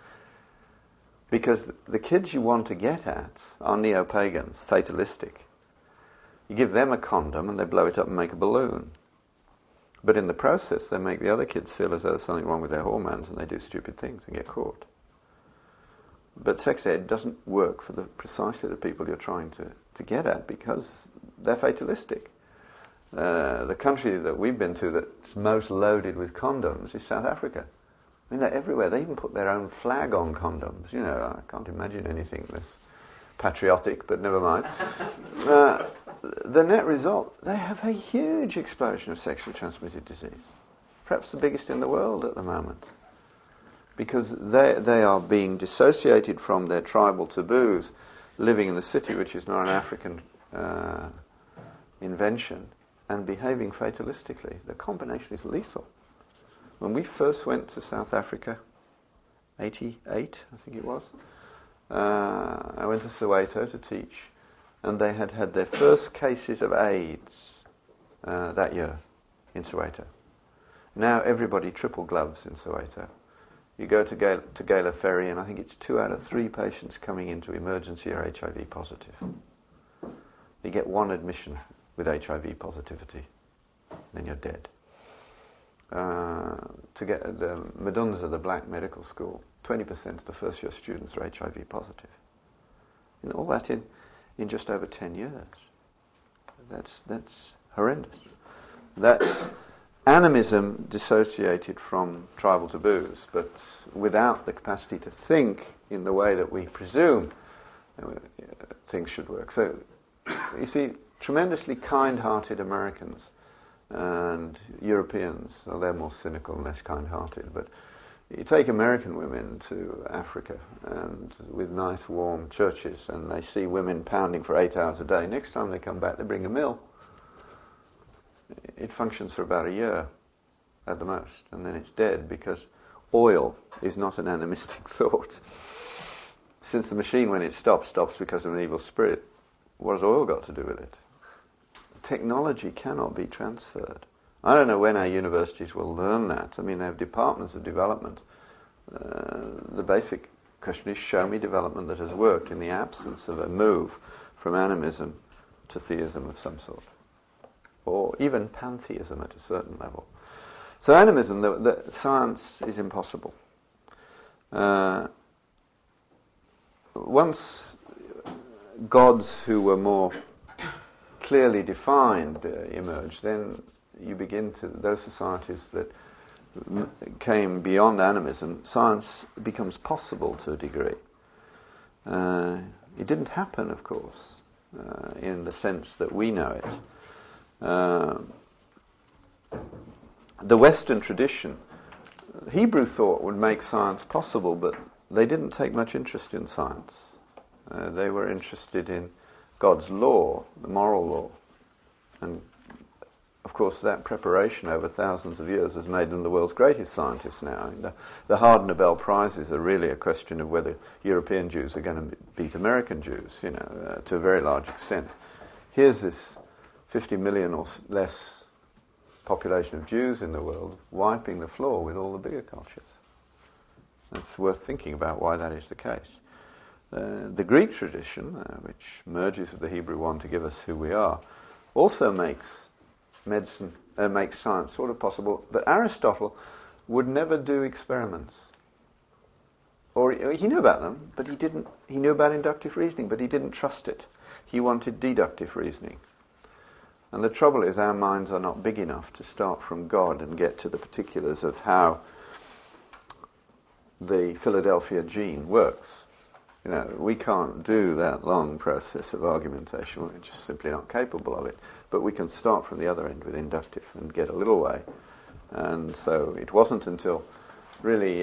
Because the kids you want to get at are neo-pagans, fatalistic. You give them a condom and they blow it up and make a balloon. But in the process, they make the other kids feel as though there's something wrong with their hormones and they do stupid things and get caught. But sex ed doesn't work for precisely the people you're trying to get at because they're fatalistic. The country that we've been to that's most loaded with condoms is South Africa. I mean, they're everywhere. They even put their own flag on condoms. You know, I can't imagine anything less patriotic, but never mind. The net result, they have a huge explosion of sexually transmitted disease. Perhaps the biggest in the world at the moment. Because they are being dissociated from their tribal taboos, living in the city, which is not an African invention, and behaving fatalistically. The combination is lethal. When we first went to South Africa, 88, I think it was, I went to Soweto to teach, and they had had their first cases of AIDS that year in Soweto. Now everybody triple gloves in Soweto. You go to Gala Ferry, and I think it's 2 out of 3 patients coming into emergency are HIV positive. You get 1 admission with HIV positivity, then you're dead. To get the Madunza, the black medical school, 20% of the first-year students are HIV positive. You know, all that in just over 10 years. That's horrendous. That's animism dissociated from tribal taboos, but without the capacity to think in the way that we presume things should work. So, you see, tremendously kind-hearted Americans and Europeans, well, they're more cynical and less kind-hearted, but you take American women to Africa and with nice warm churches and they see women pounding for 8 hours a day. Next time they come back, they bring a mill. It functions for about a year at the most, and then it's dead because oil is not an animistic thought. Since the machine, when it stops because of an evil spirit, what has oil got to do with it? Technology cannot be transferred. I don't know when our universities will learn that. I mean, they have departments of development. The basic question is, show me development that has worked in the absence of a move from animism to theism of some sort, or even pantheism at a certain level. So animism, the science is impossible. Once gods who were more clearly defined emerged, then you begin to, those societies that came beyond animism, science becomes possible to a degree. It didn't happen, of course, in the sense that we know it. The Western tradition, Hebrew thought would make science possible, but they didn't take much interest in science. They were interested in God's law, the moral law. And of course that preparation over thousands of years has made them the world's greatest scientists now. And the Hard Nobel Prizes are really a question of whether European Jews are going to beat American Jews, to a very large extent. Here's this 50 million or less population of Jews in the world wiping the floor with all the bigger cultures. It's worth thinking about why that is the case. The Greek tradition, which merges with the Hebrew one to give us who we are, also makes science sort of possible. But Aristotle would never do experiments. Or he knew about them, but he knew about inductive reasoning, but he didn't trust it. He wanted deductive reasoning. And the trouble is our minds are not big enough to start from God and get to the particulars of how the Philadelphia gene works. We can't do that long process of argumentation. We're just simply not capable of it. But we can start from the other end with inductive and get a little way. And so it wasn't until really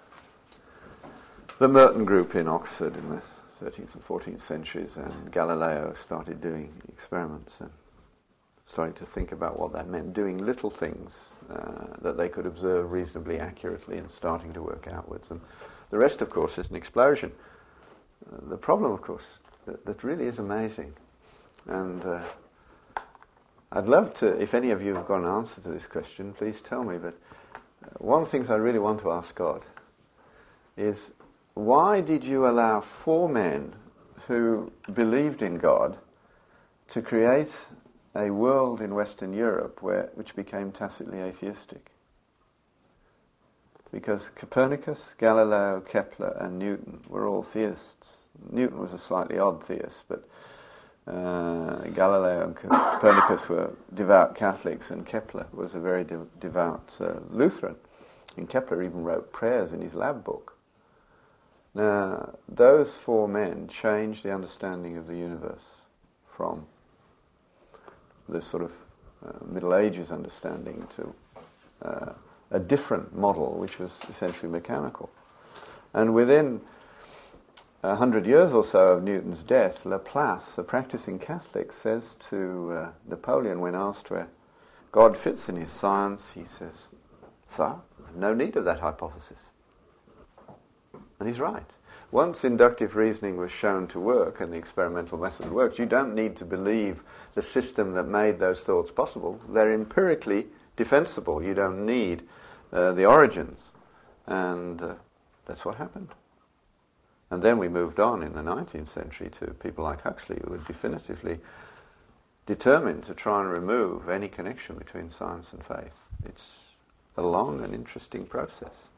the Merton group in Oxford in the 13th and 14th centuries and Galileo started doing experiments and starting to think about what that meant, doing little things that they could observe reasonably accurately and starting to work outwards. And the rest, of course, is an explosion. The problem, of course, that really is amazing. And I'd love to, if any of you have got an answer to this question, please tell me. But one of the things I really want to ask God is, why did you allow 4 men who believed in God to create a world in Western Europe which became tacitly atheistic? Because Copernicus, Galileo, Kepler and Newton were all theists. Newton was a slightly odd theist, but Galileo and Copernicus were devout Catholics, and Kepler was a very devout Lutheran. And Kepler even wrote prayers in his lab book. Now, those 4 men changed the understanding of the universe from this sort of Middle Ages understanding to a different model, which was essentially mechanical. And within 100 years or so of Newton's death, Laplace, a practicing Catholic, says to Napoleon, when asked where God fits in his science, he says, "Sir, no need of that hypothesis." And he's right. Once inductive reasoning was shown to work and the experimental method works, you don't need to believe the system that made those thoughts possible. They're empirically defensible. You don't need the origins. And that's what happened. And then we moved on in the 19th century to people like Huxley, who were definitively determined to try and remove any connection between science and faith. It's a long and interesting process,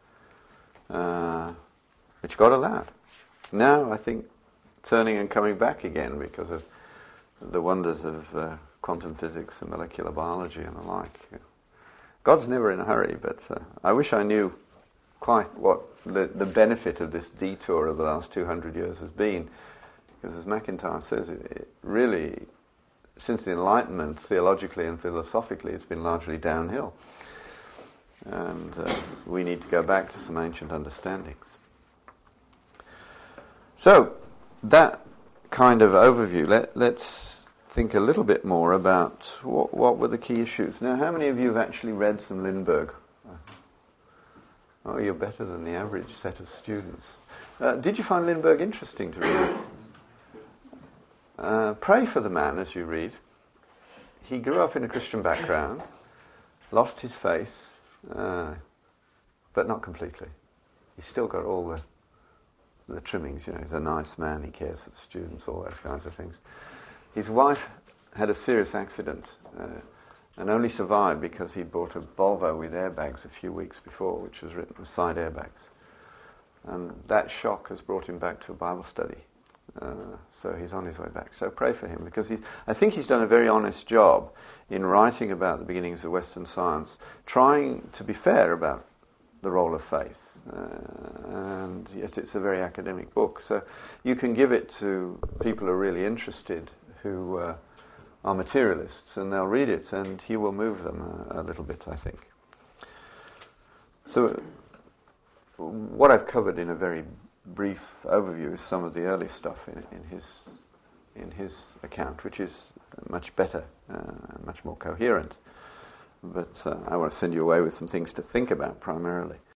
which God allowed. Now, I think, turning and coming back again because of the wonders of quantum physics and molecular biology and the like. God's never in a hurry, but I wish I knew quite what the benefit of this detour of the last 200 years has been, because as MacIntyre says, it really, since the Enlightenment, theologically and philosophically, it's been largely downhill. And we need to go back to some ancient understandings. So, that kind of overview, let's think a little bit more about what were the key issues. Now, how many of you have actually read some Lindbergh? Oh, you're better than the average set of students. Did you find Lindbergh interesting to read? Pray for the man as you read. He grew up in a Christian background, lost his faith, but not completely. He's still got all the trimmings, he's a nice man, he cares for the students, all those kinds of things. His wife had a serious accident and only survived because he'd bought a Volvo with airbags a few weeks before, which was written with side airbags. And that shock has brought him back to a Bible study. So he's on his way back. So pray for him, because I think he's done a very honest job in writing about the beginnings of Western science, trying to be fair about the role of faith. And yet it's a very academic book. So you can give it to people who are really interested, who are materialists, and they'll read it, and he will move them a little bit, I think. So what I've covered in a very brief overview is some of the early stuff in his account, which is much better, much more coherent. But I want to send you away with some things to think about primarily.